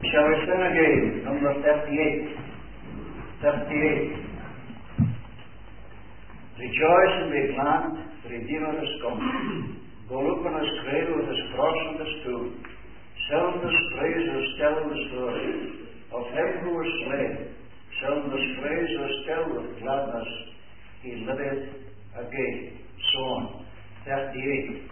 Shall we sing again? Number 38. 38. Rejoice and be glad, the Redeemer is come. Go look on his cradle with his cross and his tomb. Sing his praises, tell the story of him who was slain. Sing his praises, tell with gladness, he liveth again. So on. 38.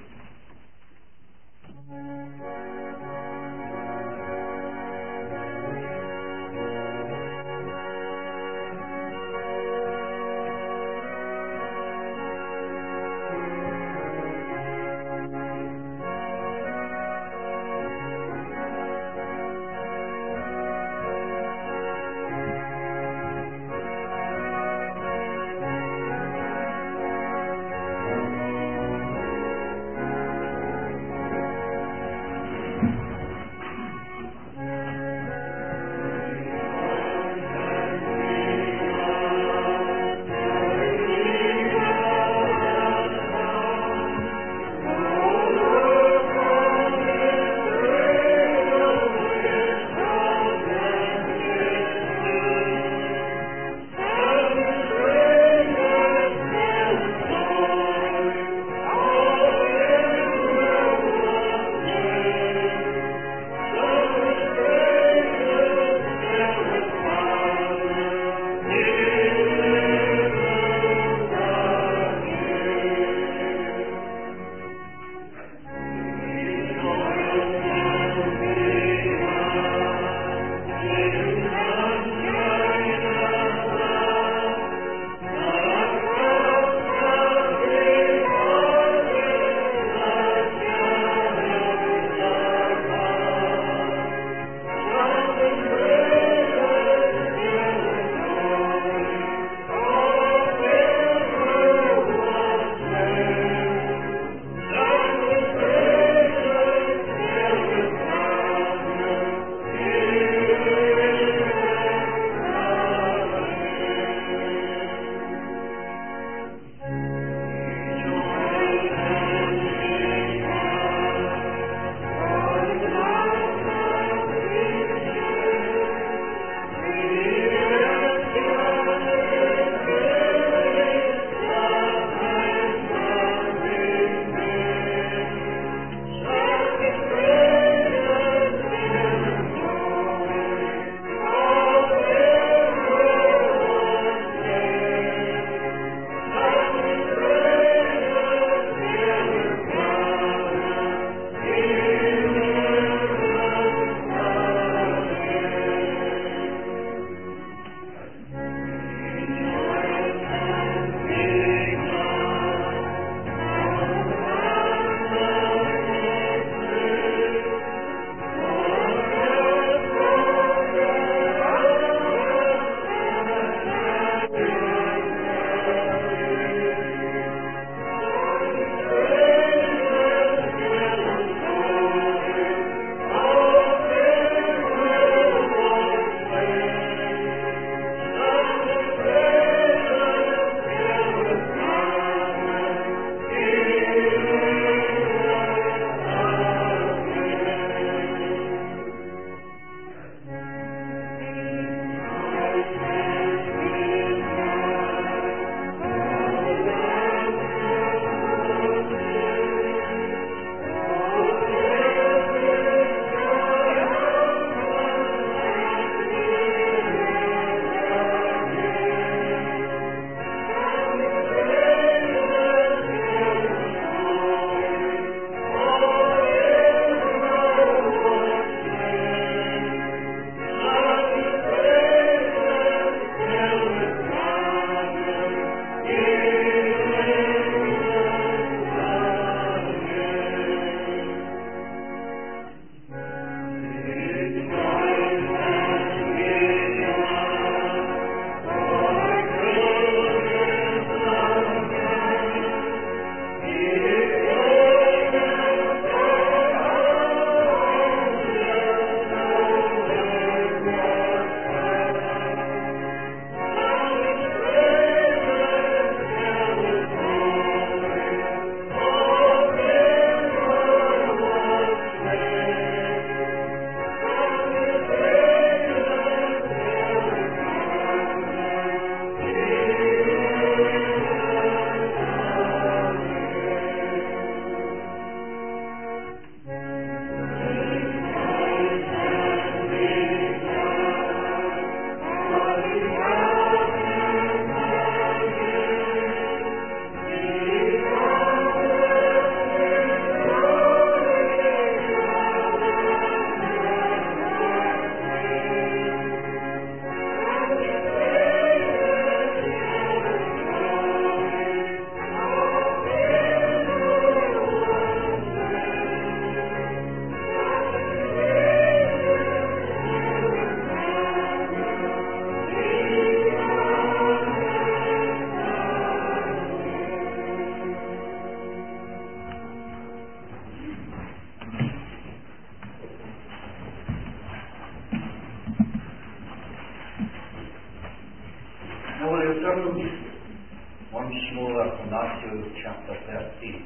Now we'll turn once more to Matthew chapter 13.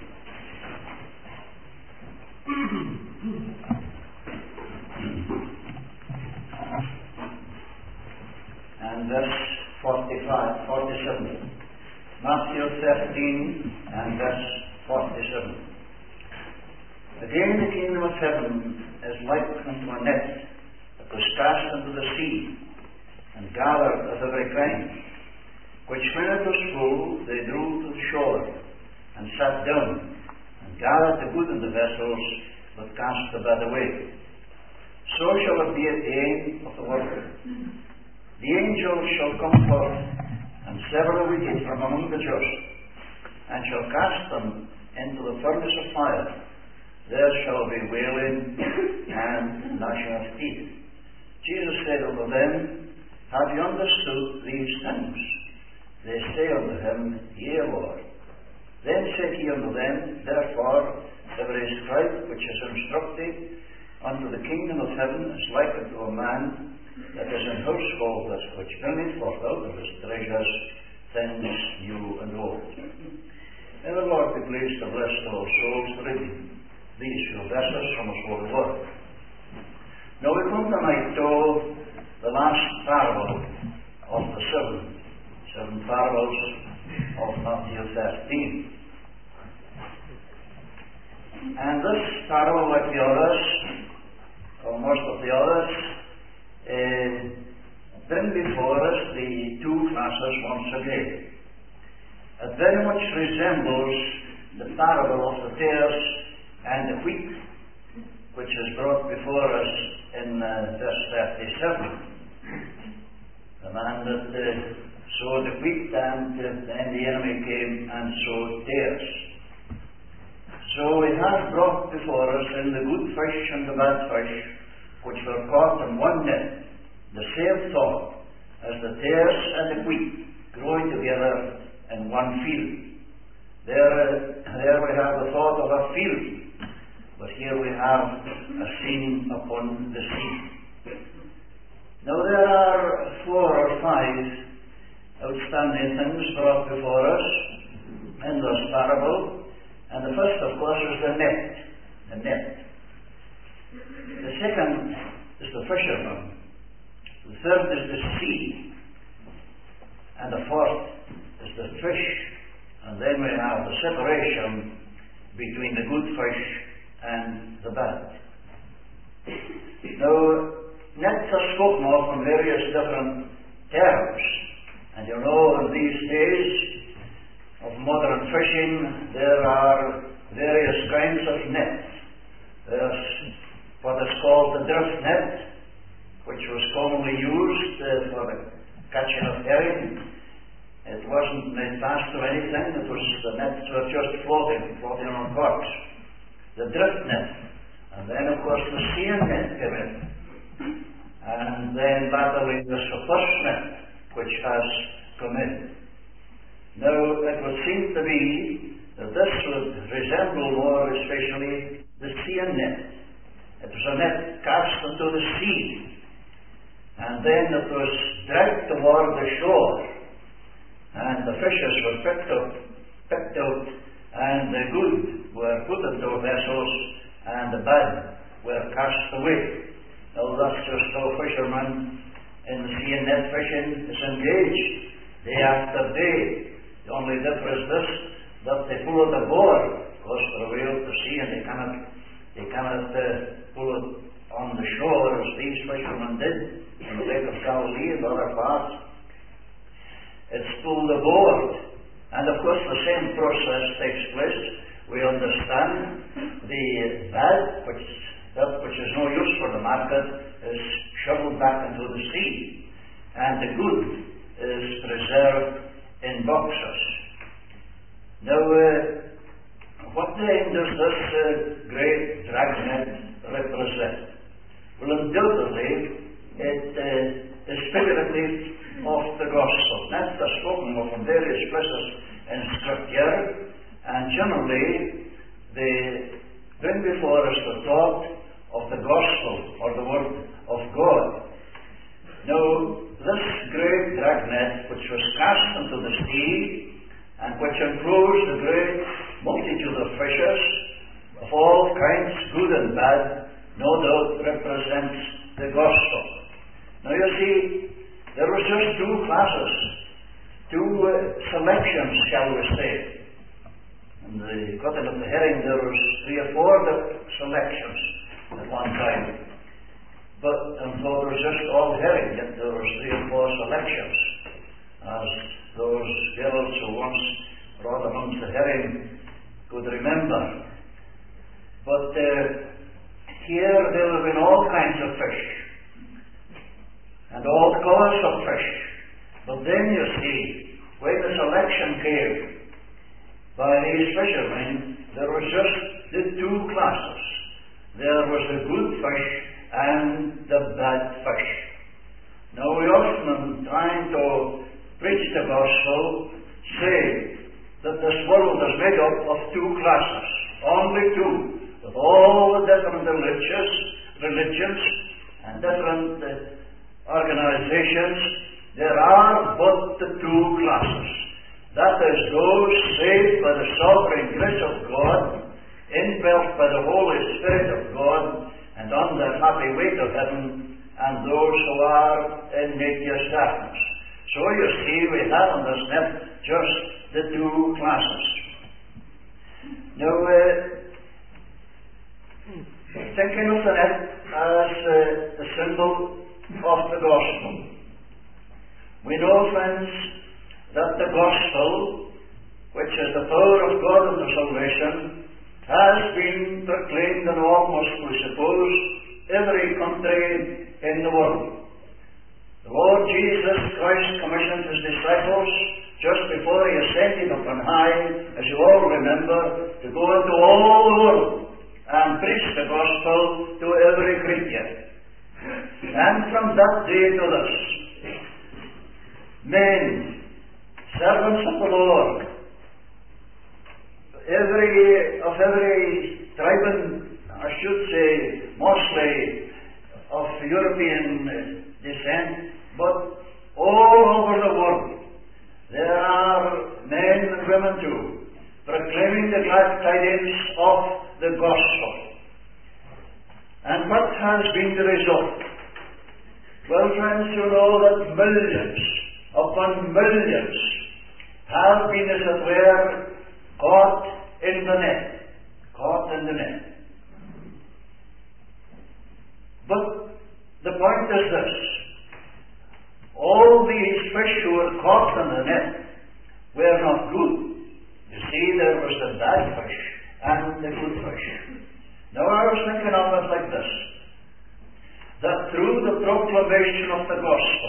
And verse 47. Matthew 13 and verse 47. Again, the kingdom of heaven is like unto a net that was cast into the sea, and gathered of every kind, which when it was full, they drew to the shore, and sat down, and gathered the good in the vessels, but cast the bad away. So shall it be at the end of the world. The angels shall come forth, and sever the wicked from among the just, and shall cast them into the furnace of fire. There shall be wailing and gnashing of teeth. Jesus said unto them, Have ye understood these things? They say unto him, Yea, Lord. Then said he unto them, Therefore every scribe which is instructed unto the kingdom of heaven is like unto a man that is an householder, which bringeth forth out of his treasures things new and old. May the Lord be pleased to bless our souls reading these few verses from His holy word. Now we come tonight to the last parable of the seven parables of Matthew 13. And this parable, like the others, or most of the others, bring before us the two classes once again. It very much resembles the parable of the tares and the wheat, which is brought before us in verse 37. The man that sowed the wheat, and then the enemy came and sowed tares. So it has brought before us in the good fish and the bad fish, which were caught in one net, the same thought as the tares and the wheat growing together in one field. There we have the thought of a field, but here we have a scene upon the sea. Now there are 4 or 5 outstanding things brought before us in this parable, and the first, of course, is the net. The second is the fisherman. The third is the sea. And the fourth is the fish. And then we have the separation between the good fish and the bad. Now, nets are spoken of in various different terms. And you know, in these days of modern fishing, there are various kinds of nets. There's what is called the drift net, which was commonly used for the catching of herring. It wasn't made fast to anything. It was the nets were just floating on corks. The drift net, and then of course the seine net came in, and then latterly the surplus net, which has come in. Now it would seem to me that this would resemble more especially the seine net. It was a net cast into the sea, and then it was dragged toward the shore, and the fishes were picked out, and the good were put into vessels, and the bad were cast away. Now that's just how fishermen in the sea and net fishing is engaged day after day. The only difference is this, that they pull it aboard, because for a whale to sea, and they cannot pull it on the shore as these fishermen did in the Lake of Galilee and other parts. It's pulled aboard, and of course the same process takes place. We understand the bad, that which is no use for the market, is shoveled back into the sea, and the good is preserved in boxes. Now, what then does this great dragnet represent? Well, undoubtedly, it is figurative of the gospel. Nets are spoken of in various places in Scripture, and generally they bring before us the thought of the gospel or the word of God. Now, this great dragnet which was cast into the sea, and which enclosed a great multitude of fishes, of all kinds, good and bad, no doubt represents the gospel. Now you see, there was just two classes, two selections, shall we say. In the cutting of the herring, there was 3 or 4 selections at one time. But although there was just all herring, yet there was 3 or 4 selections, as those girls who once brought amongst the herring could remember. But here there have been all kinds of fish, and all colours of fish. But then you see, when the selection came by these fishermen, there was just the 2 classes. There was the good fish and the bad fish. Now we often, in trying to preach the gospel, say that this world is made up of 2 classes, only 2, with all the different religions and different organizations. There are but the 2 classes. That is, those saved by the sovereign grace of God, indwelt by the Holy Spirit of God, and on the happy way to heaven, and those who are in nature's darkness. So you see, we have on this net just the 2 classes. Now, thinking of the net as the symbol of the gospel, we know, friends, that the gospel, which is the power of God unto salvation, has been proclaimed in almost, we suppose, every country in the world. The Lord Jesus Christ commissioned His disciples just before He ascended up on high, as you all remember, to go into all the world and preach the gospel to every creature. And from that day to this, men, servants of the Lord, every tribe, and I should say mostly of European descent, but all over the world, there are men and women too, proclaiming the glad tidings of the gospel. And what has been the result? Well, friends, you know that millions upon millions have been, as it were, caught in the net. Caught in the net. But the point is this: all these fish who were caught in the net were not good. You see, there was the bad fish and the good fish. Now I was thinking of it like this, that through the proclamation of the gospel,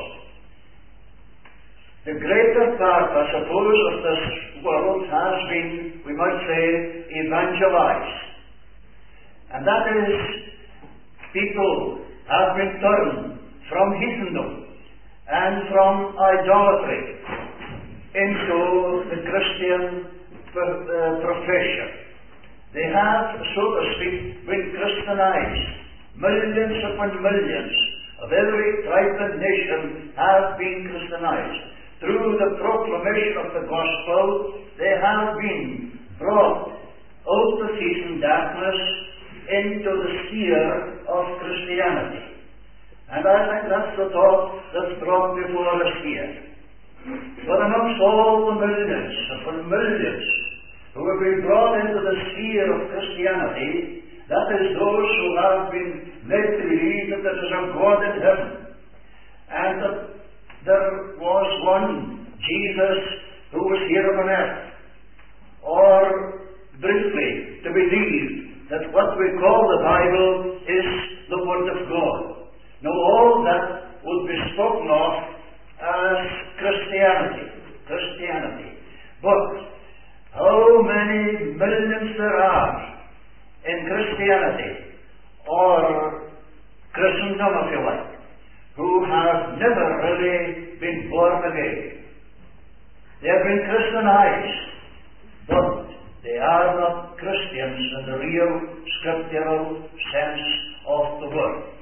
the greater part, I suppose, of this world has been, we might say, evangelized. And that is, people have been turned from heathendom and from idolatry into the Christian profession. They have, so to speak, been Christianized. Millions upon millions of every tribe and nation have been Christianized. Through the proclamation of the gospel, they have been brought out of heathen darkness into the sphere of Christianity. And I think that's the thought that's brought before us here. But amongst all the millions upon millions who have been brought into the sphere of Christianity, that is, those who have been led to believe that there is a God in heaven, and that there was one Jesus who was here on earth, or briefly, to believe that what we call the Bible is the Word of God. Now all that would be spoken of as Christianity. But how many millions there are in Christianity, or Christendom if you like, who have never really been born again. They have been Christianized, but they are not Christians in the real scriptural sense of the word.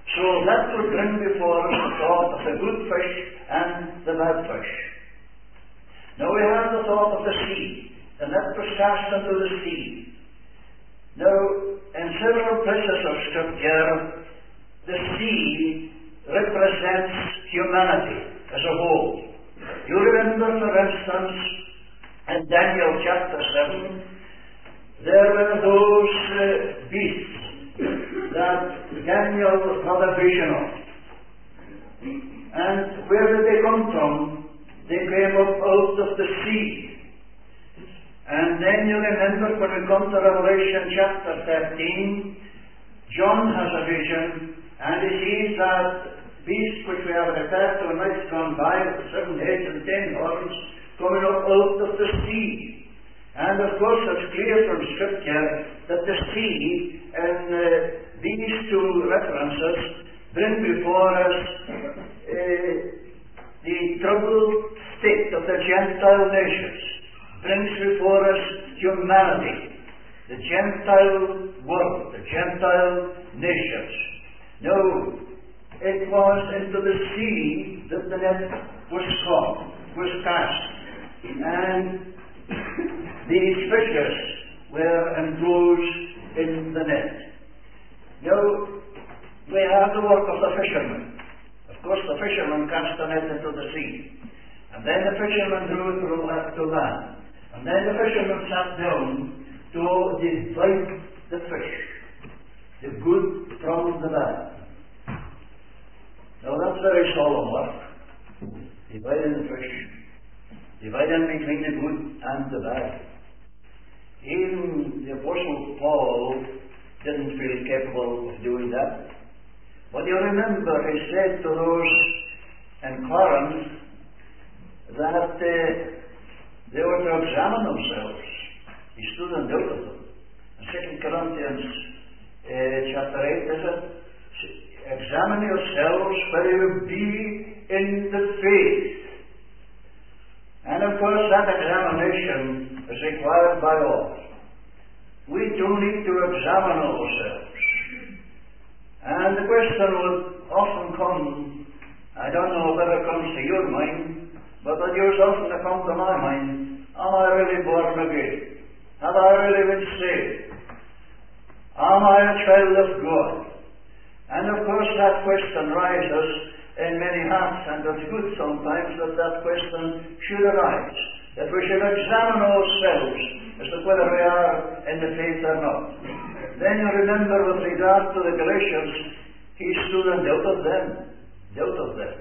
So that would bring before us the thought of the good fish and the bad fish. Now we have the thought of the sea. The net was cast into the sea. Now, in several places of Scripture, the sea represents humanity as a whole. You remember, for instance, in Daniel chapter 7, there were those beasts that Daniel had a vision of. And where did they come from? They came up out of the sea. And then you remember when we come to Revelation chapter 13, John has a vision, and he sees that beast which we have referred to in nights gone by, with the 7 heads and 10 horns, coming up out of the sea. And of course it's clear from Scripture that the sea and these two references bring before us the troubled state of the Gentile nations, brings before us humanity, the Gentile world, the Gentile nations. No, it was into the sea that the net was cast, and these fishes were enclosed in the net. Now, we have the work of the fishermen. Of course, the fishermen cast the net into the sea, and then the fishermen drew it to land, and then the fishermen sat down to divide the fish, the good from the bad. Now, that's very solemn work, dividing the fish, dividing between the good and the bad. Even the Apostle Paul didn't feel capable of doing that. But you remember he said to those in Corinth that they were to examine themselves. He stood and doubt of them. In 2 Corinthians chapter 8, is it? Examine yourselves whether you be in the faith. And of course that examination is required by all. We do need to examine ourselves. And the question would often come, I don't know whether it comes to your mind, but it used often to come to my mind, am I really born again? Have I really been saved? Am I a child of God? And of course that question rises in many hearts, and it's good sometimes that question should arise, that we should examine ourselves as to whether we are in the faith or not. Then you remember with regard to the Galatians, he stood and doubted them.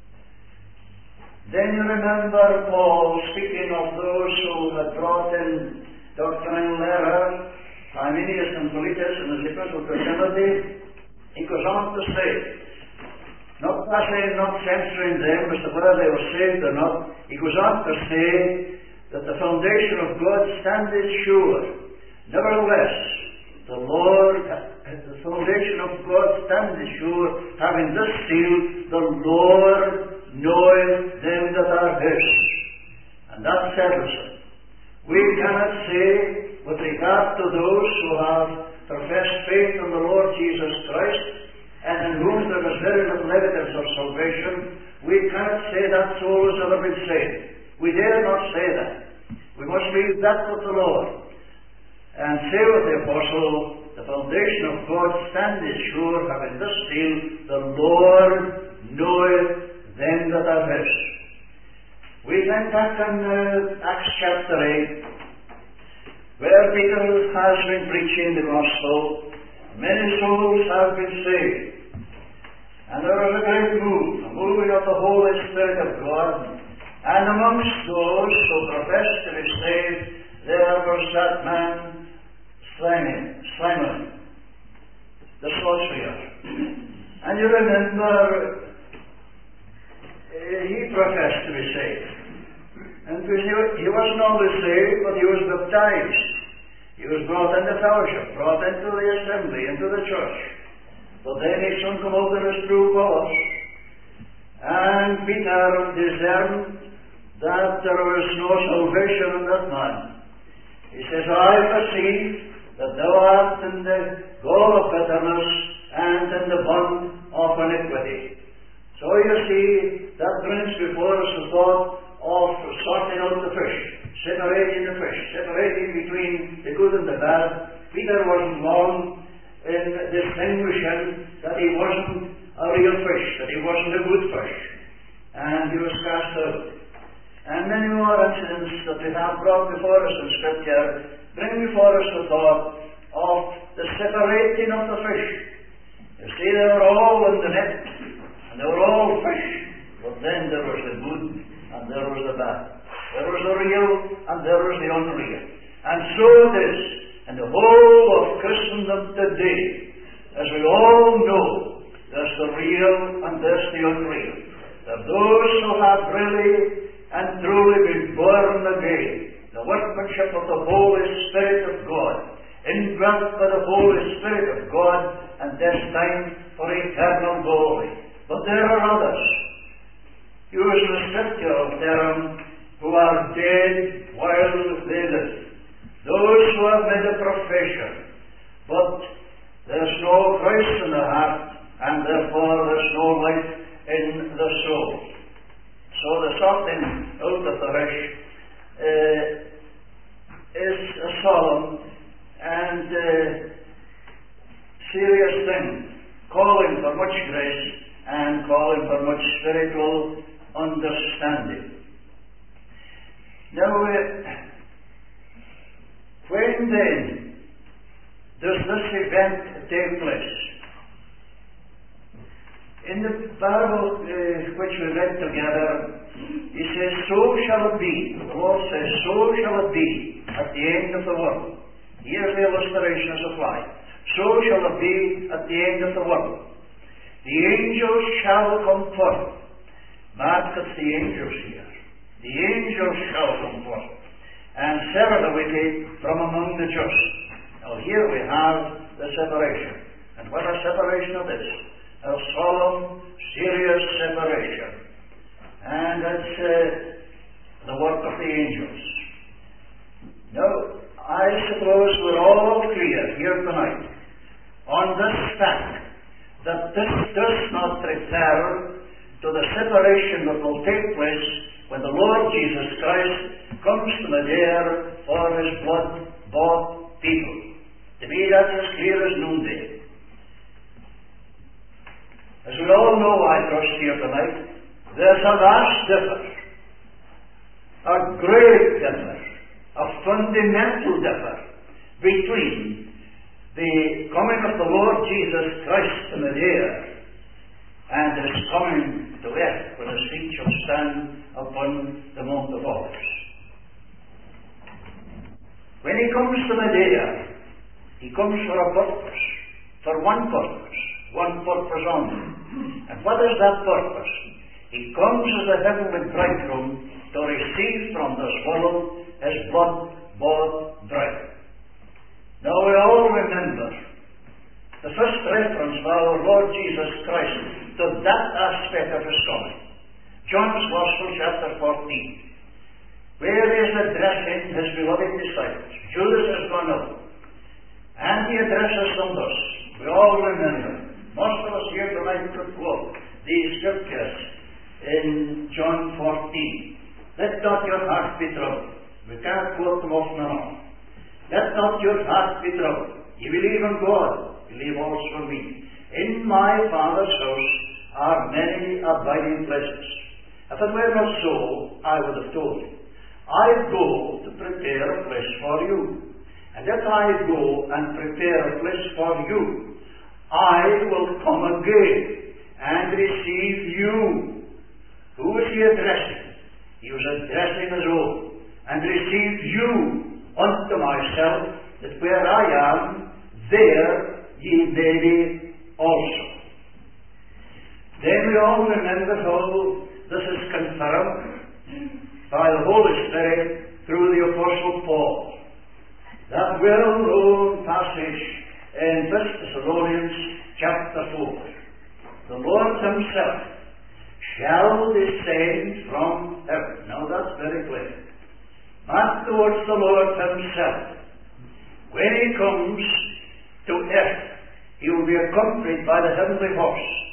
Then you remember Paul speaking of those who had brought in doctrinal error, Hymenaeus and Philetus in his epistle to Timothy. He goes on to say, not censoring them as to whether they were saved or not, he goes on to say that the foundation of God standeth sure. Nevertheless, the foundation of God standeth sure, having this seal, the Lord knoweth them that are his. And that settles it. We cannot say, with regard to those who have professed faith in the Lord Jesus Christ, and in whom there is very little evidence of salvation, we cannot say that soul has ever been saved. We dare not say that. We must leave that with the Lord, and say with the Apostle, the foundation of God standeth sure, having this seal, the Lord knoweth them that are his. We think back in Acts chapter 8, where Peter has been preaching the gospel, many souls have been saved. And there was a great move, a moving of the Holy Spirit of God. And amongst those who professed to be saved, there was that man, Simon, the sorcerer. And you remember, he professed to be saved. And he wasn't only saved, but he was baptized. He was brought into fellowship, brought into the assembly, into the church. But then he soon came out in his true colours. And Peter discerned that there was no salvation in that man. He says, I perceive that thou art in the gall of bitterness and in the bond of iniquity. So you see, that brings before us the thought of sorting out the fish, separating the fish, separating between the good and the bad. Peter wasn't long in distinguishing that he wasn't a real fish, that he wasn't a good fish, and he was cast out. And many more incidents that we have brought before us in Scripture bring before us the thought of the separating of the fish. You see, they were all in the net, and they were all fish, but then there was the good and there was the bad. There was the real and there was the unreal. And so it is in the whole of Christendom today. As we all know, there's the real and there's the unreal. There are those who have really and truly been born again, the workmanship of the Holy Spirit of God, indwelt by the Holy Spirit of God, and destined for eternal glory. But there are others, using the scriptural term, who are dead while they live. Those who have made a profession, but there's no Christ in the heart, and therefore there's no life in the soul. So the sorting out of the fish is a solemn and serious thing, calling for much grace and calling for much spiritual understanding. Now, when then does this event take place? In the parable which we read together, he says, so shall it be. The Lord says, so shall it be at the end of the world. Here's the illustration as applied. So shall it be at the end of the world. The angels shall come forth. Mark, it's the angels here. The angels shall come forth and sever the wicked from among the just. Now here we have the separation. And what a separation it is. A solemn, serious separation. And it's the work of the angels. Now, I suppose we're all clear here tonight on this fact that this does not refer to the separation that will take place when the Lord Jesus Christ comes to Madeira for his blood-bought people. To me, that's as clear as noonday. As we all know, I trust here tonight, there's a vast difference, a great difference, a fundamental difference between the coming of the Lord Jesus Christ to Madeira and his coming to earth when his feet shall stand upon the Mount of Olives. When he comes to Madeira, he comes for a purpose, for one purpose only. And what is that purpose? He comes as a heavenly bridegroom to receive from this world his blood-bought bride. Now we all remember the first reference by our Lord Jesus Christ to that aspect of his coming. John's Gospel, chapter 14, where he is addressing his beloved disciples. Judas has gone out, and he addresses them thus. We all remember. Most of us here tonight could quote these scriptures in John 14. Let not your heart be troubled. We can't quote them often enough. Let not your heart be troubled. You believe in God, believe also in me. In my Father's house are many abiding places. If it were not so, I would have told you. I go to prepare a place for you. And if I go and prepare a place for you, I will come again and receive you. Who was he addressing? He was addressing his own. And receive you unto myself, that where I am, there ye may be also. Then we all remember how this is confirmed by the Holy Spirit through the Apostle Paul. That well-known passage in 1 Thessalonians chapter 4. The Lord himself shall descend from heaven. Now that's very clear. Mark the words, the Lord himself. When he comes to earth, he will be accompanied by the heavenly host.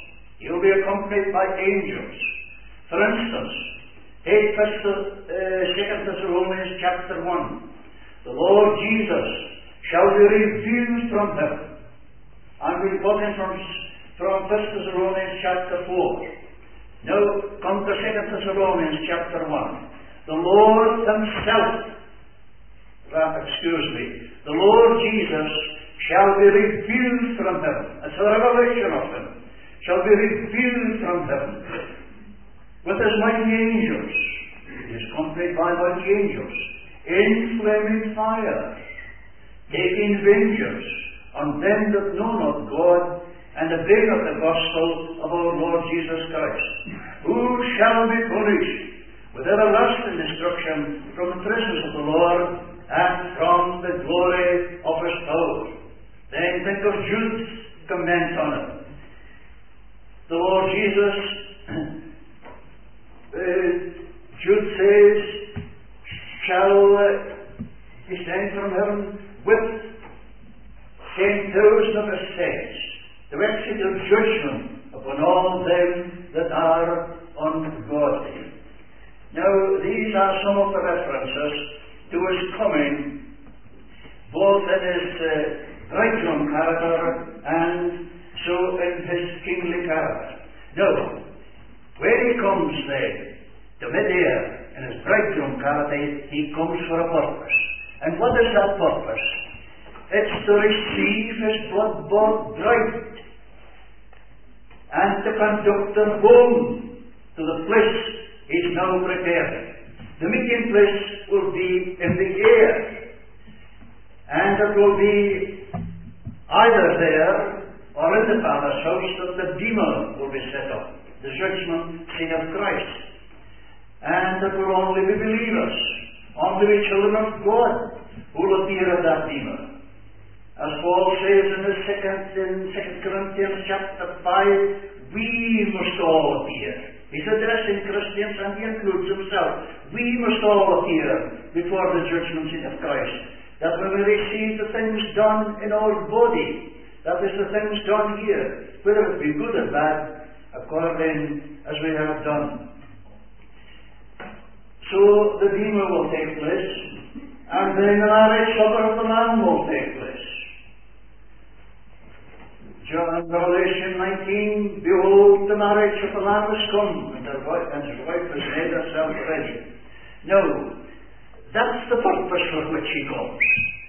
He'll be accompanied by angels. For instance, take 2 Thessalonians chapter 1. The Lord Jesus shall be revealed from heaven. And we're quoting from 1 Thessalonians chapter 4. Now, come to 2 Thessalonians chapter 1. The Lord himself, the Lord Jesus shall be revealed from heaven. It's a revelation of him. Shall be revealed from heaven with his mighty angels. He is accompanied by mighty angels in flaming fire, taking vengeance on them that know not God and the bring of the gospel of our Lord Jesus Christ, who shall be punished with everlasting destruction from the presence of the Lord and from the glory of his power. Then think of Jude's comment on it. The Lord Jesus, Jude says, shall descend from heaven with 10,000 of his saints to execute judgment upon all them that are ungodly. Now, these are some of the references to his coming, both in his bridegroom character and so in his kingly character. Now, when he comes then to mid-air in his bridegroom character, he comes for a purpose. And what is that purpose? It's to receive his blood-bought bride and to conduct her home to the place he's now preparing. The meeting place will be in the air, and it will be either there or in the Father's house that the Bema will be set up, the judgment seat of Christ. And it will only be believers, only the children of God who will appear at that Bema. As Paul says in 2 Corinthians chapter 5, we must all appear. He's addressing Christians and he includes himself. We must all appear before the judgment seat of Christ, that we may receive the things done in our body, that is, the things done here, whether it be good or bad, according as we have done. So the Bema will take place, and then the marriage supper of the Lamb will take place. John, Revelation 19, behold, the marriage of the Lamb is come, and his wife has made herself ready. Now, that's the purpose for which he comes.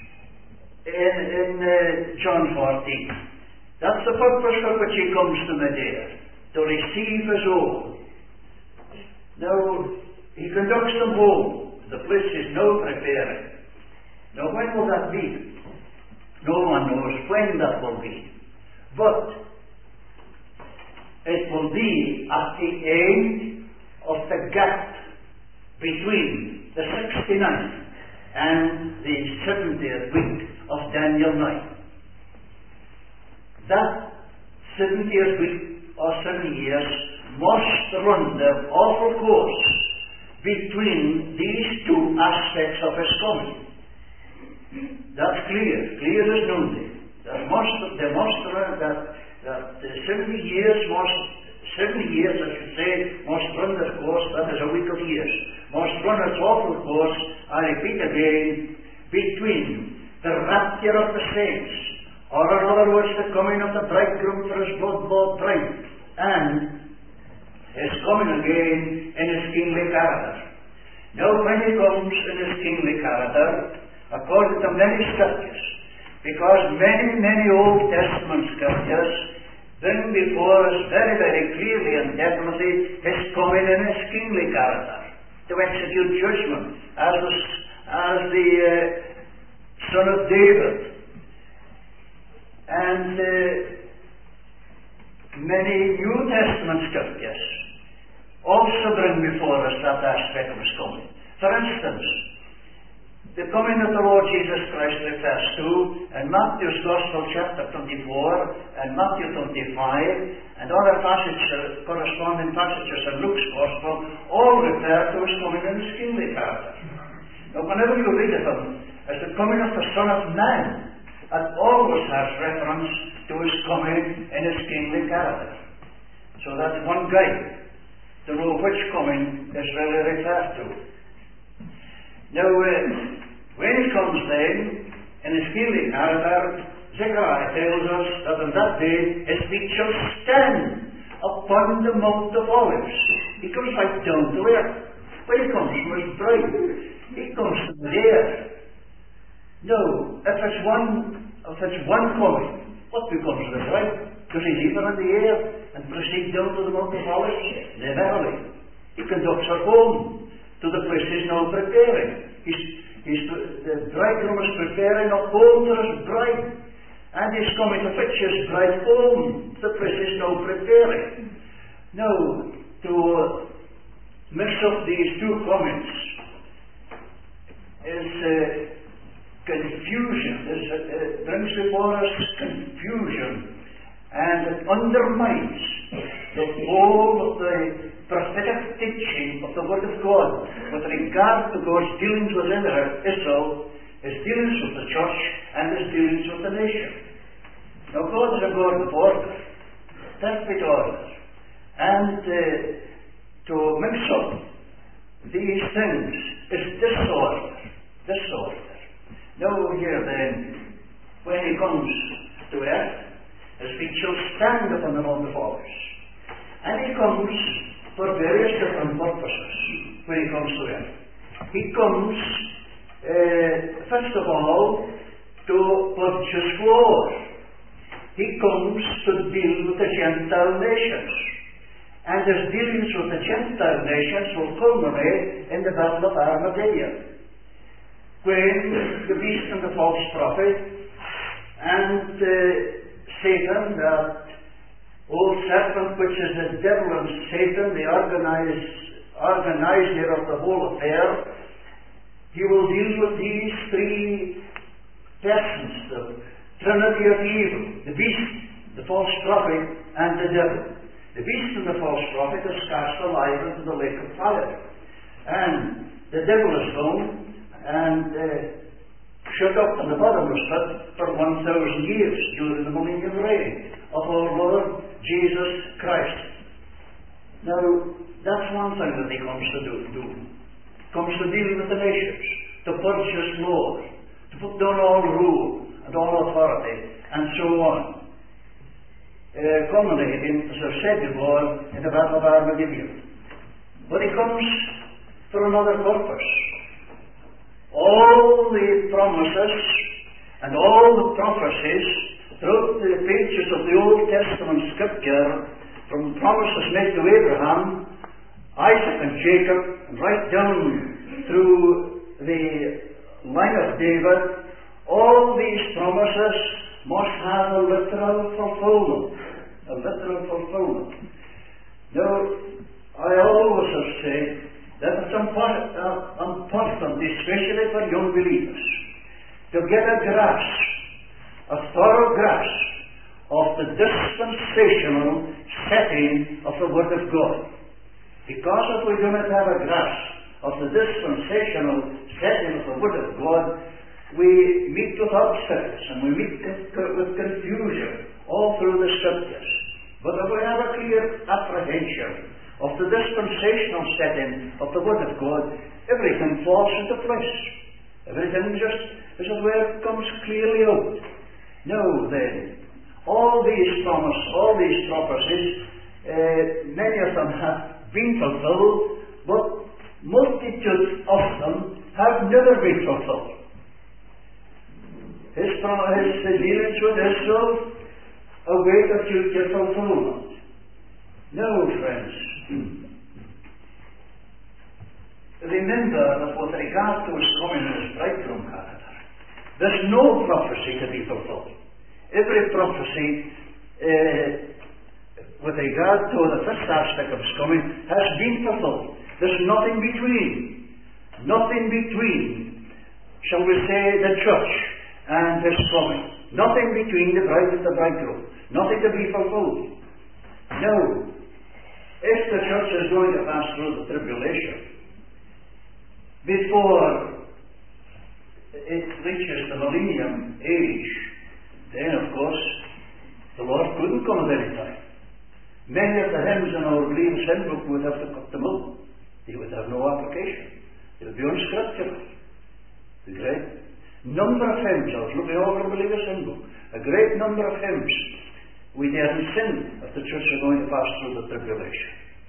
In John 14. That's the purpose for which he comes to mid-air, to receive his own. Now, he conducts them home. The place is now preparing. Now, when will that be? No one knows when that will be. But it will be at the end of the gap between the 69th and the 70th week of Daniel 9. That 70th week or 7 years must run the awful course between these two aspects of his coming. That's clear as noonday. There must run that 70 years I should say, must run their course, that is a week of years, must run its awful course, I repeat again, between the rapture of the saints, or in other words, the coming of the bridegroom for his blood-bought bride, and his coming again in his kingly character. Now, when he comes in his kingly character, according to many scriptures, because many Old Testament scriptures bring before us very, very clearly and definitely his coming in his kingly character, to execute judgment as the son of David. And many New Testament scriptures also bring before us that aspect of his coming. For instance, the coming of the Lord Jesus Christ refers to in Matthew's Gospel chapter 24 and Matthew 25 and other passages, corresponding passages in Luke's Gospel, all refer to his coming in his kingly character. Now, whenever you read of him as the coming of the Son of Man, it always has reference to his coming in his kingly character. So that's one guide to know which coming is really referred to. Now, when he comes then, in his healing narrative, Zechariah tells us that on that day his feet shall stand upon the Mount of Olives. He comes right down to earth. When he comes from his bride, he comes to the air. No, if it's one coming, what becomes of the bride? Does he leave her in the air and proceed down to the Mount of Olives? Never. He conducts her home to the place he's now preparing. The bridegroom is preparing a home for his bride, and he's coming to fetch his bride home. The place he's now preparing. Now, to mix up these two comments is confusion. It brings before us confusion, and it undermines the whole of the prophetic teaching of the Word of God with regard to God's dealings with Israel, His dealings with the church, and His dealings with the nation. Now, God is a God of order, perfect order, and to mix up these things is disorder. Now, here then, when he comes to earth, his feet shall stand upon the Mount of Olives. And he comes for various different purposes when he comes to earth. He comes, first of all, to purchase war. He comes to deal with the Gentile nations. And his dealings with the Gentile nations will culminate in the Battle of Armageddon, when the beast and the false prophet and Satan, that old serpent which is the devil and Satan, the organizer of the whole affair, he will deal with these three persons, the trinity of evil, the beast, the false prophet, and the devil. The beast and the false prophet is cast alive into the lake of fire, and the devil is thrown and shut up in the bottomless pit for 1,000 years during the millennial reign of our Lord Jesus Christ. Now, that's one thing that he comes to do. Comes to deal with the nations, to purchase law, to put down all rule and all authority, and so on. Culminating, as I've said before, in the Battle of Armageddon. But he comes for another purpose. All the promises and all the prophecies throughout the pages of the Old Testament Scripture, from promises made to Abraham, Isaac and Jacob, and right down through the line of David, all these promises must have a literal fulfillment. A literal fulfillment. Now, I always have said that it's important, especially for young believers, to get a thorough grasp of the dispensational setting of the Word of God. Because if we do not have a grasp of the dispensational setting of the Word of God, we meet with obstacles and we meet with confusion all through the Scriptures. But if we have a clear apprehension of the dispensational setting of the Word of God, everything falls into place. Everything just, as it were, comes clearly out. Now then, all these prophecies, many of them have been fulfilled, but multitudes of them have never been fulfilled. His dealings with Israel await a future fulfillment. No, friends. Remember that with regard to his coming in his bridegroom character, there's no prophecy to be fulfilled. Every prophecy with regard to the first aspect of his coming has been fulfilled. There's nothing between. Nothing between, shall we say, the church and his coming. Nothing between the bride and the bridegroom. Nothing to be fulfilled. No. If the church is going to pass through the tribulation before it reaches the millennium age, then of course the Lord couldn't come at any time. Many of the hymns in our Believers hymn book would have to cut them up. They would have no application. They would be unscriptural. A great number of hymns, I was looking over the Believers hymn book, a great number of hymns we daren't sing if the church are going to pass through the tribulation.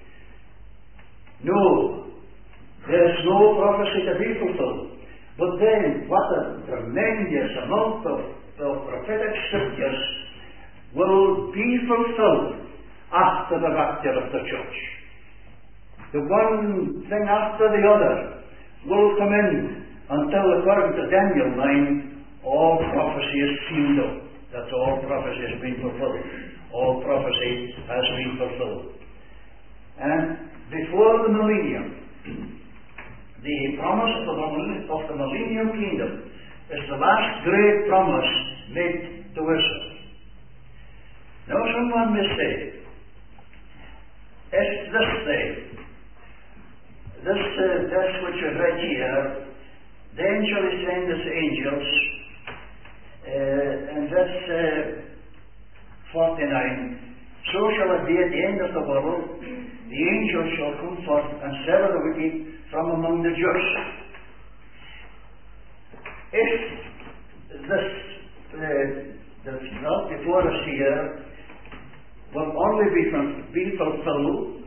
No, there's no prophecy to be fulfilled. But then, what a tremendous amount of prophetic scriptures will be fulfilled after the rapture of the church. The one thing after the other will come in until, according to Daniel 9, all prophecy is sealed up. That's all prophecy has been fulfilled. All prophecy has been fulfilled. And before the millennium, the promise of the millennium kingdom is the last great promise made to Israel. Now someone may say, it's this day, this which is read here, then shall he send his angels, and verse 49, so shall it be at the end of the world, the angels shall come forth and sever the wicked from among the just. If this result before us here will only be fulfilled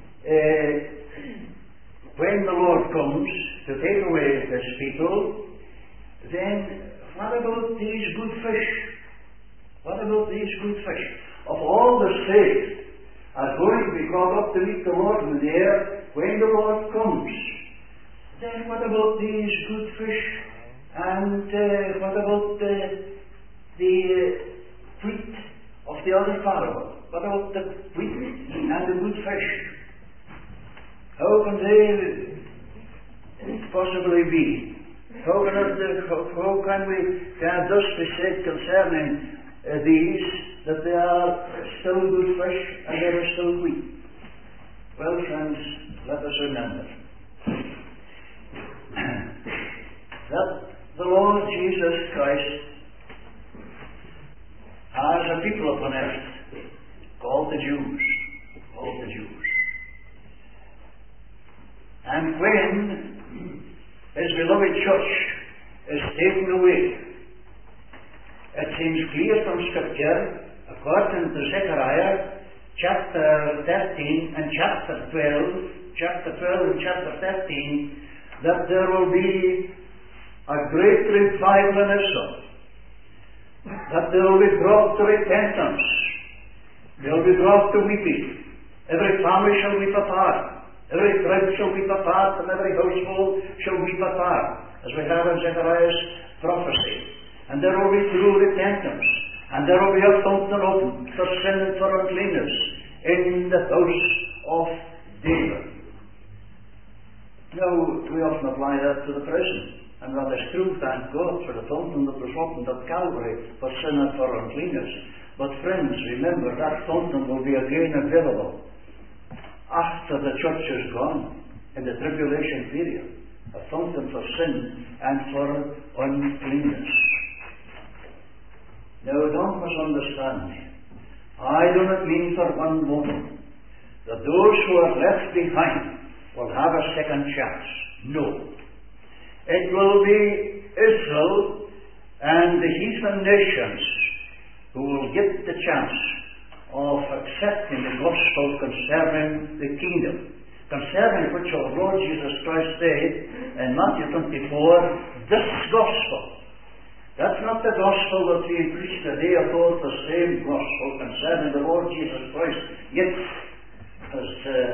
when the Lord comes to take away his people, then what about these good fish? What about these good fish? Of all the saved are going to be called up to meet the Lord in the air when the Lord comes. Then what about these good fish? And what about the wheat of the other parable? What about the wheat and the good fish? How can they possibly be? How can thus be said concerning these that they are still good fish and they are still wheat? Well, friends, let us remember that the Lord Jesus Christ has a people upon earth called the Jews. And when his beloved church is taken away, it seems clear from Scripture, according to Zechariah chapter 13 and chapter 12, chapter 12 and chapter 13, that there will be a great revival in Israel, that they will be brought to repentance, they will be brought to weeping. Every family shall weep apart, every tribe shall weep apart, and every household shall weep apart, as we have in Zechariah's prophecy. And there will be true repentance, and there will be a fountain opened for sin and for uncleanness in the house of David. Now, we often apply that to the present. And that is true, thank God, for the fountain that was opened at Calvary for sin and for uncleanness. But friends, remember, that fountain will be again available after the church is gone, in the tribulation period. A fountain for sin and for uncleanness. Now, don't misunderstand me. I do not mean for one moment that those who are left behind will have a second chance. No. It will be Israel and the heathen nations who will get the chance of accepting the gospel concerning the kingdom, concerning which our Lord Jesus Christ said in Matthew 24, this gospel. That's not the gospel that we preached the day ago, the same gospel concerning the Lord Jesus Christ. Yet, as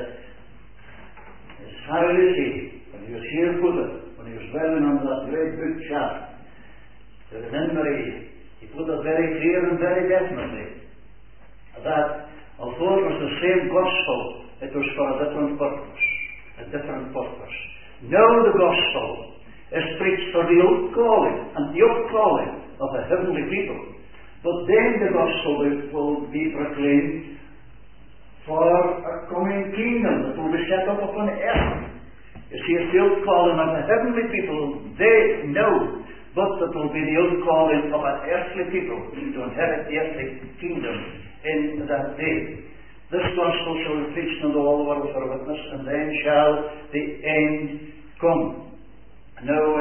Pharisee, when he was here with it, when he was dwelling on that great big shaft, to remember he put it very clear and very definitely that although it was the same gospel, it was for a different purpose. A different purpose. Now the gospel is preached for the outcalling and the upcalling of the heavenly people. But then the gospel will be proclaimed for a coming kingdom that will be set up upon earth. You see, it's the outcalling of the heavenly people, they know, but it will be the outcalling of an earthly people to inherit the earthly kingdom in that day. This gospel shall be preached unto all the world for a witness, and then shall the end come. Now,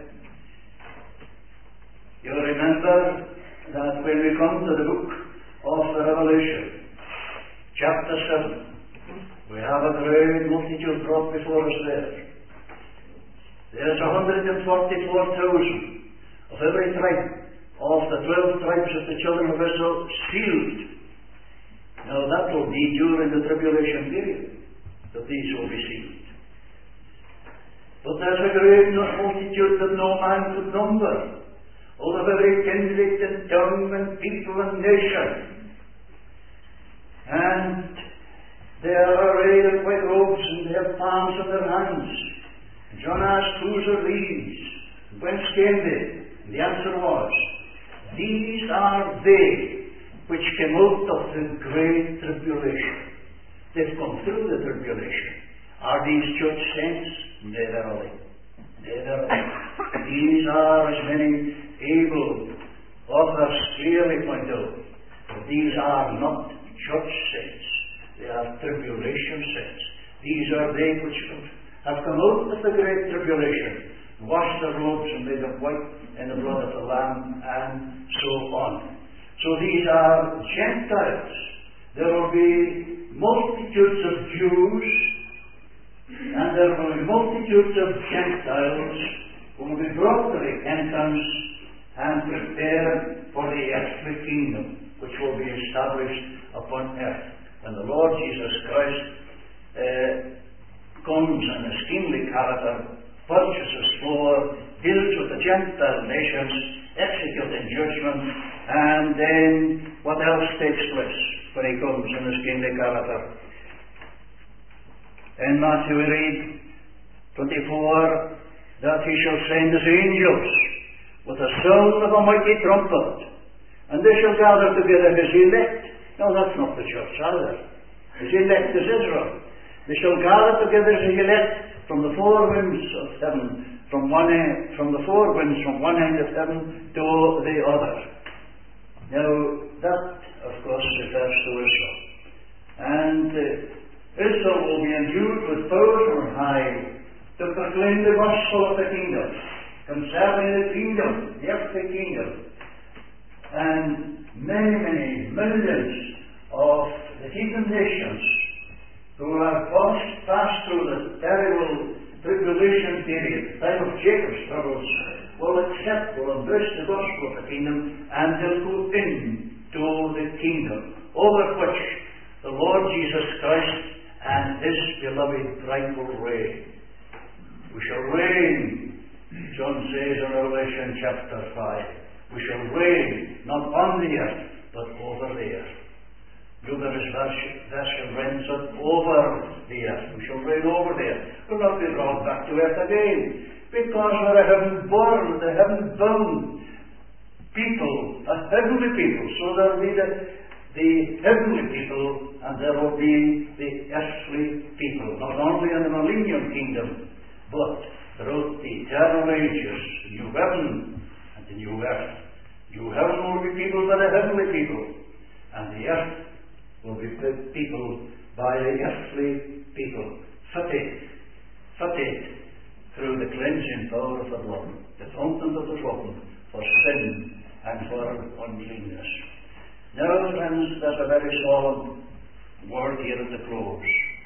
you remember that when we come to the book of the Revelation, chapter 7, we have a great multitude brought before us there. There's 144,000 of every tribe of the 12 tribes of the children of Israel sealed. Now that will be during the tribulation period that these will be sealed. But there's a great multitude that no man could number, all of every kindred and tongue and people and nation. And they are arrayed in white robes, and they have palms in their hands. And John asked, whose are these? Whence came they? And the answer was, these are they which came out of the great tribulation. They've come through the tribulation. Are these church saints? Nay, verily. Nay, verily. These are, as many able authors clearly point out, that these are not church saints. They are tribulation saints. These are they which have come out of the great tribulation, washed their robes and made them white in the blood of the Lamb, and so on. So these are Gentiles. There will be multitudes of Jews, and there will be multitudes of Gentiles who will be brought to repentance and prepared for the earthly kingdom, which will be established upon earth. When the Lord Jesus Christ comes in his kingly character, purchases for, deals with the Gentile nations, executing judgment, and then what else takes place when he comes in his kingly character? In Matthew we read 24, that he shall send his angels with the sound of a mighty trumpet, and they shall gather together his elect. No, that's not the church either. His elect is Israel. They shall gather together his elect from the four winds of heaven, from the four winds from one end of heaven to the other. Now, that, of course, refers to Israel. And Israel will be endued with power from high to proclaim the gospel of the kingdom, concerning the kingdom, the earthly kingdom. And many, many millions of the heathen nations who have passed through the terrible tribulation period, the time of Jacob's troubles, will accept, will embrace the gospel of the kingdom, and they'll go into the kingdom, over which the Lord Jesus Christ and his beloved bride will reign. We shall reign, John says in Revelation chapter 5. We shall reign not on the earth, but over the earth. Numerous version rents it over the earth. We shall reign over the earth. We'll not be brought back to earth again, because we're a heaven-born, a heaven-bound people, a heavenly people. So there will be the heavenly people, and there will be the earthly people, not only in the millennium kingdom, but throughout the eternal ages, the new heaven and the new earth. New heaven will be people by the heavenly people, and the earth will be people by the earthly people, fitted through the cleansing power of the blood, the fountain that was opened for sin and for uncleanness. Now, friends, there's a very solemn word here at the close.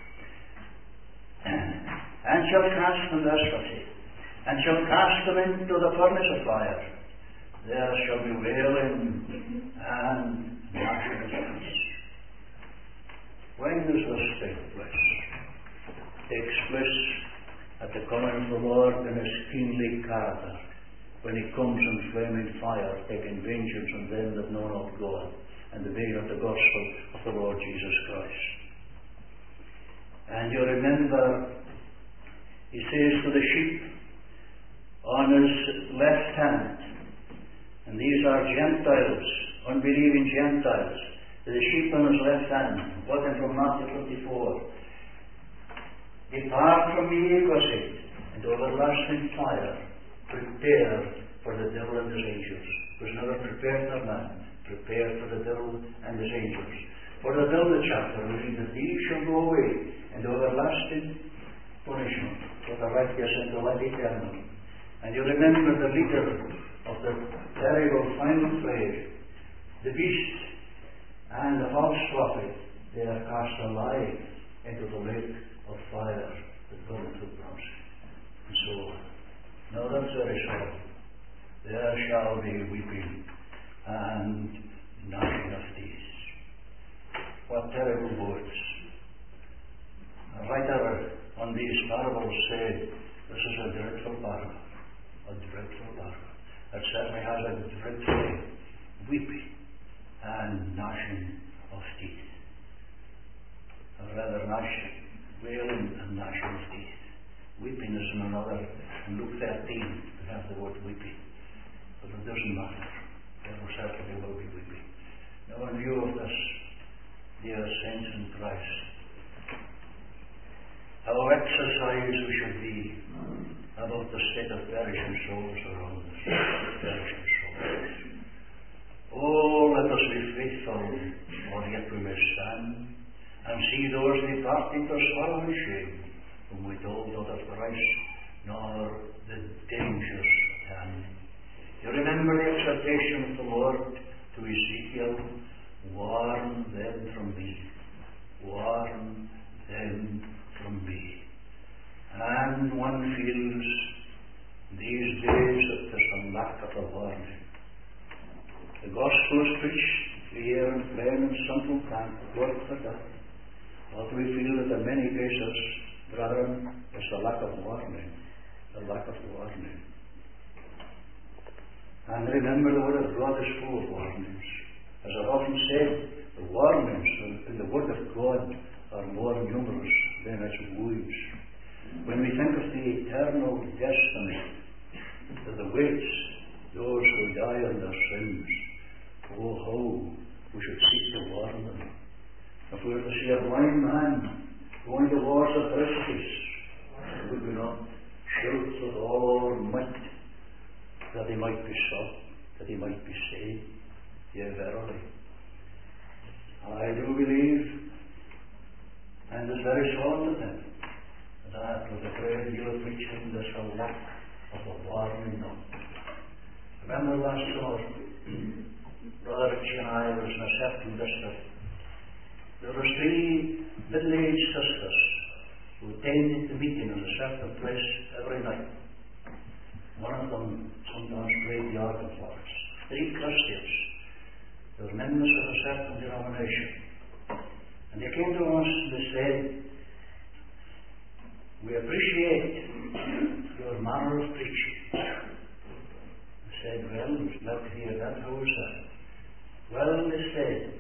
And shall cast them, verse 50, and shall cast them into the furnace of fire. There shall be wailing and gnashing of teeth. When does this take place? It takes place at the coming of the Lord in his kingly character, when he comes in flaming fire, taking vengeance on them that know not God, and the being of the gospel of the Lord Jesus Christ. And you remember, he says to the sheep on his left hand, and these are Gentiles, unbelieving Gentiles, the sheep on his left hand, quoting from Matthew 24, depart from me, ye cursed, into everlasting fire, prepared for the devil and his angels. It was never prepared for man, prepared for the devil and his angels. For the 12th chapter, we read that these shall go away into everlasting punishment, but the righteous into life eternal. And you remember the leader of the terrible final plague, the beast and the false prophet, they are cast alive into the lake of fire that burneth with brimstone, and so on. Now that's very sorrow. There shall be weeping and gnashing of teeth. What terrible words. A writer on these parables said, this is a dreadful parable. A dreadful parable. It certainly has a dreadful weeping and gnashing of teeth. Or rather, wailing and gnashing of teeth. Weeping is in another, in Luke 13, we have the word weeping. But it doesn't matter. There will certainly will be weeping. Now, in view of this, dear saints in Christ, how exercised we should be about the state of perishing souls around us. Perishing souls. Oh, let us be faithful, or yet we may stand, and see those departing to sorrow and shame, whom we told not of Christ, nor the dangers attending. You remember the exhortation of the Lord to Ezekiel, warn them from me. Warn them from me. And one feels these days that there's a lack of a warning. The gospel is preached clear and plain and simple, word for that. But we feel that in many cases, brethren, there's a lack of warning. A lack of warning. And remember, the Word of God is full of warnings. As I've often said, the warnings in the Word of God are more numerous than its wounds. When we think of the eternal destiny that awaits those who die in their sins, oh, how we should seek to warn them. If we were to see a blind man going towards a precipice, would we not shout with all our might that he might be stopped, that he might be saved? Yea, verily. I do believe, and it's very sorry to think, that with a great deal of preaching there's a lack of a warning done. Remember last summer, Brother Richie and I was in a certain district. There were 3 middle-aged sisters who attended the meeting in a certain place every night. One of them sometimes played the organ for us. 3 Christians. They were members of a certain denomination. And they came to us and they said, we appreciate your manner of preaching. I said, well, it's not to hear that. How is that? Well, they said,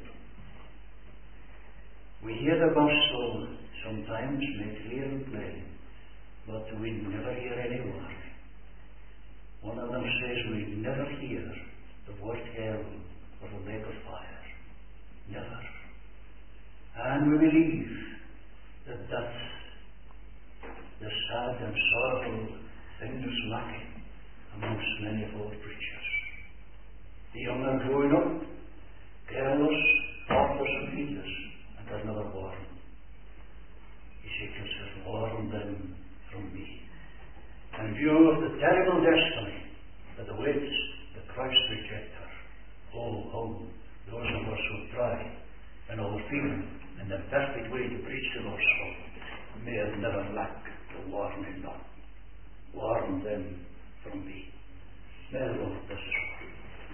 we hear the gospel sometimes made clear and plain, but we never hear any warning. One of them says we never hear the word hell or the lake of fire. Never. And we believe that that's the sad and sorrowful thing that's lacking amongst many of our preachers. The young are growing up, careless, thoughtless, and heedless, and there's another warning. Ezekiel says, warn them from me. In view of the terrible destiny that awaits the Christ rejecter, oh, how those of us who try in our feeling and the perfect way to preach the gospel may have never lacked the warning done. Warn them from me. May the Lord bless us all.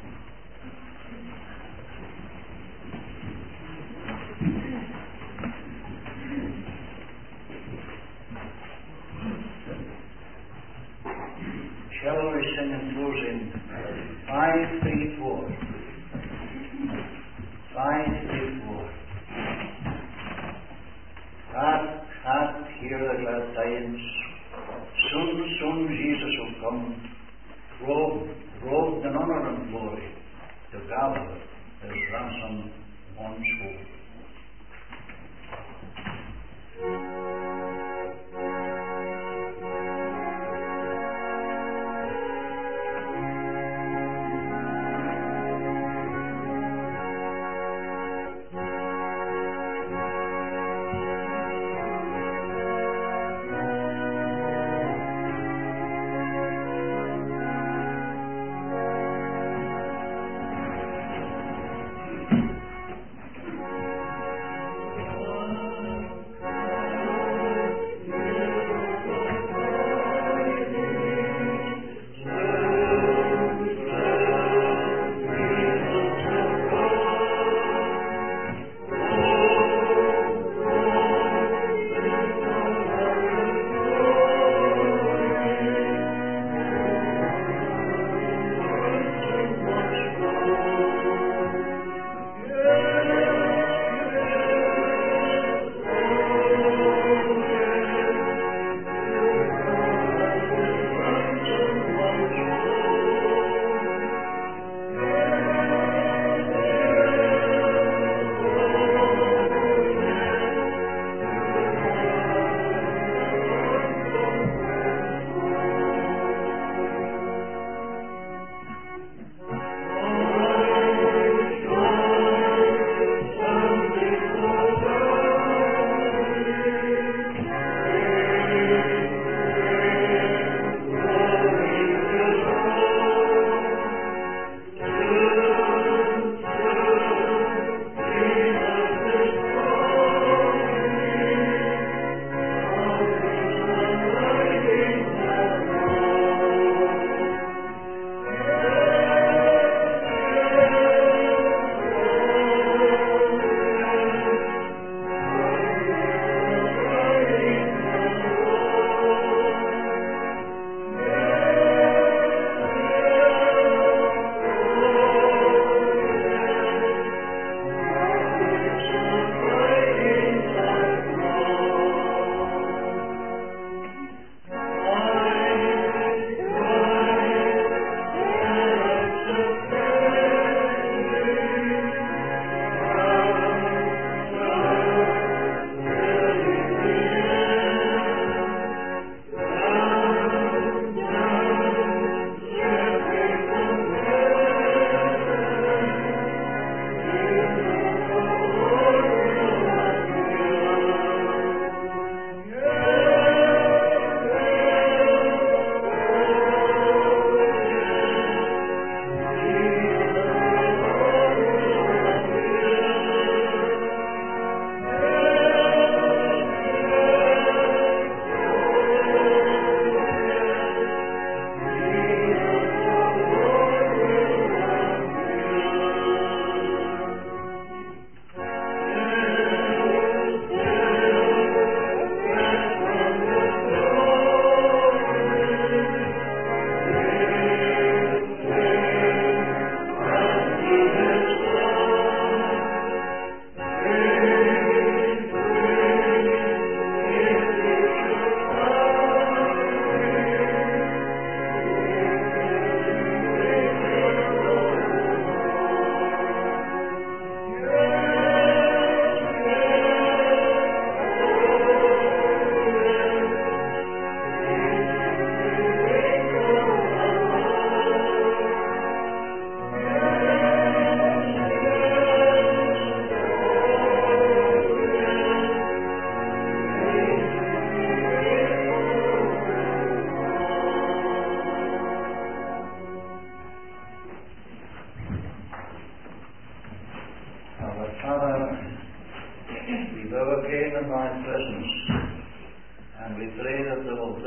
Shall we sing in closing 534? 534. Hark, hear the glad tidings. Soon, soon Jesus will come, robed in honor and glory, to gather his ransomed ones home.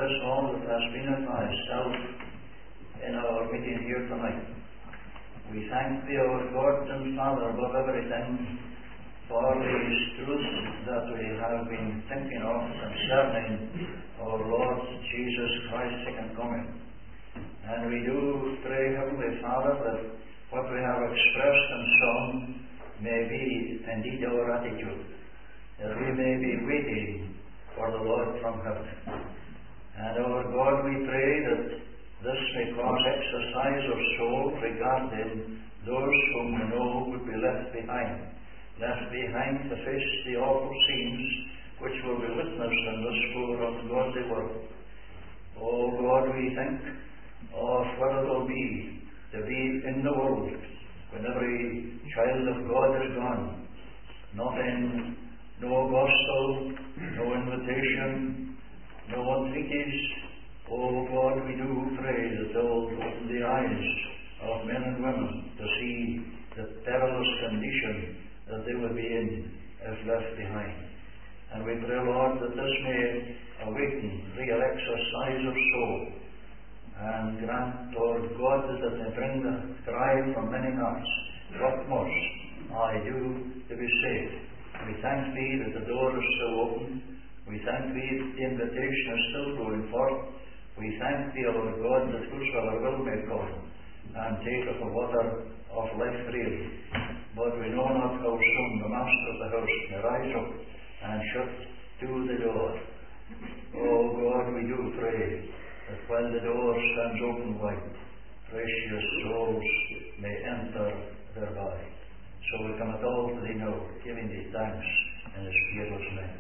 this all that has been advised out in our meeting here tonight. We thank Thee, our God and Father, above everything, for these truths that we have been thinking of concerning our Lord Jesus Christ's second coming. And we do pray, Heavenly Father, that what we have expressed and sung may be indeed our attitude, that we may be waiting for the Lord from heaven. And our God, we pray that this may cause exercise of soul regarding those whom we know would be left behind to face the awful scenes which will be witnessed in this poor ungodly world. Oh God, we think of what it will be to be in the world when every child of God is gone. Nothing, no gospel, no invitation, no entreaties. Oh God, we do pray that Thou open the eyes of men and women to see the perilous condition that they will be in if left behind. And we pray, Lord, that this may awaken real exercise of soul, and grant, Lord God, that it may bring the cry from many hearts, what must I do to be saved? We thank Thee that the door is still open. We thank Thee that the invitation is still going forth. We thank Thee, Lord God, that whosoever will may come and take of the water of life freely. But we know not how soon the master of the house may rise up and shut to the door. Oh God, we do pray that when the door stands open wide, precious souls may enter thereby. So we come at all to Thee now, giving Thee thanks in His fearless name.